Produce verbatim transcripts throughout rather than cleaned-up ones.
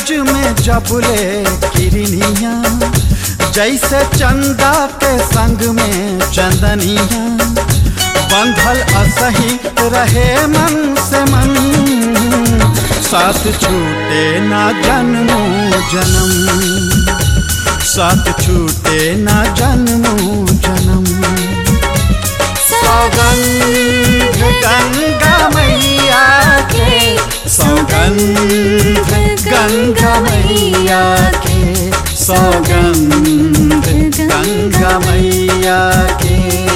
सूरज में जबले किरनिया, जैसे चंदा के संग में चंदनिया, बंधल असही रहे मन से मन, साथ छूटे ना जन्मो जन्म, साथ छूटे ना जन्मो जन्म। सौगंध गंगा मैया के, सौगंध गंगा मैया के, सौगंध गंगा मैया के।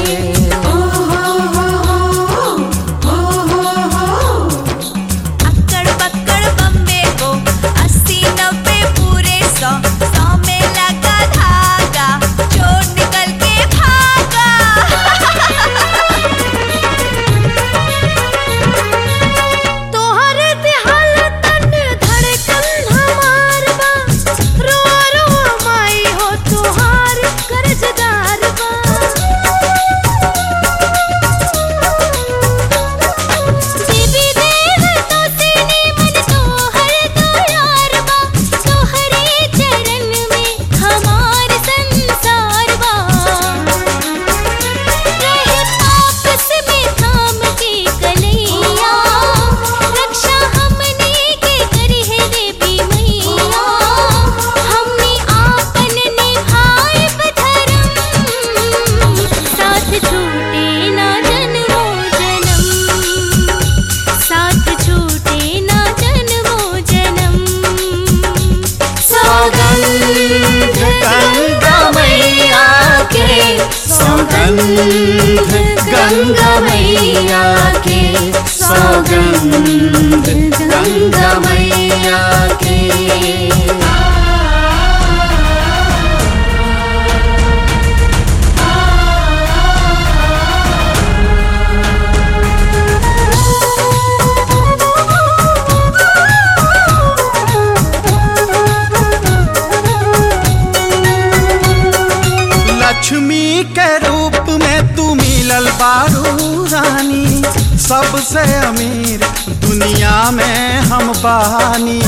सौगंध गंगा मैया के, सौगंध गंगा मैया के। लक्ष्मी के रूप में तू मिलल बारू रानी, सबसे अमीर दुनिया में हम बानी।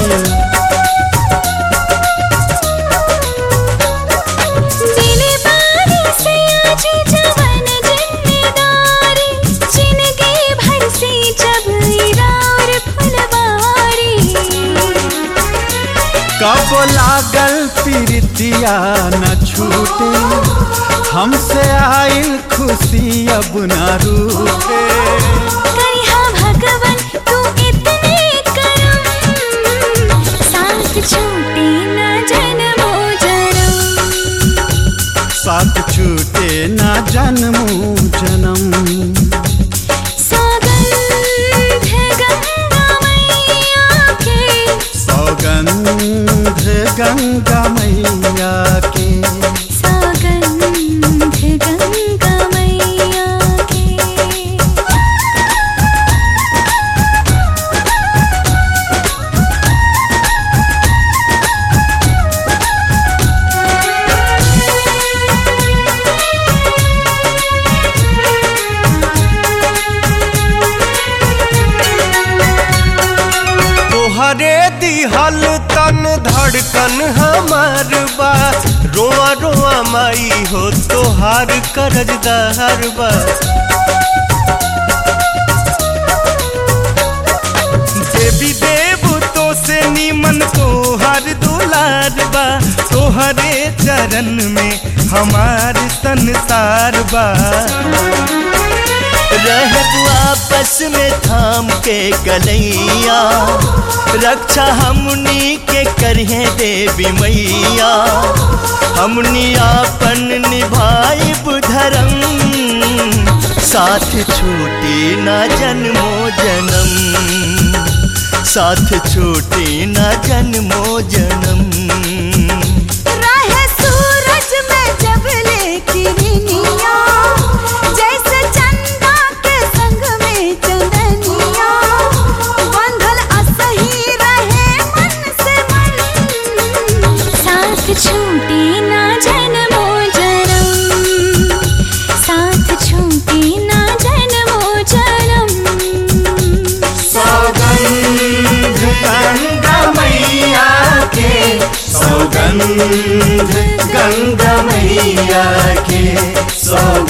दिले बारी से आज जवन जिम्मेदारी, जिंदगी भर से जब इरार फुलवारी। कब लागल प्रीतिया न छूटे, हमसे आइल खुशी अब न रूठे। करिहा भगवन तू इतने करम, साथ छूटे न जन्मो जन्म, साथ छूटे न जन्मो जन्म। सौगंध गंगा मैया के, सौगंध गंगा मैया के, सौगंध गंगा मैया के। तोहरे दिहल तन धड़कन हमार बा, रोआ रोआ माई हो तोहार करजदार बा। देवी देव तो से नीमन तोहार दुलार बा, तोहरे चरण में हमार संसार बा। रहबू आपस में थाम के कलैया, रक्षा हमनी के करिहे देवी मैया। हमनी आपन निभाइब धर्म, साथ छूटी ना जन्मो जन्म, साथ छूटी ना जन्मो जन्म। रहे सूरज में जबले किरनिया, जैसे चंदा के संग में चंदनिया, बंधल असही रहे मन से मन, साथ छूटे ना जन्मो जन्म, साथ छूटे ना जन्मो जन्म। सौगंध गंगा मैया के, मैया के सौगात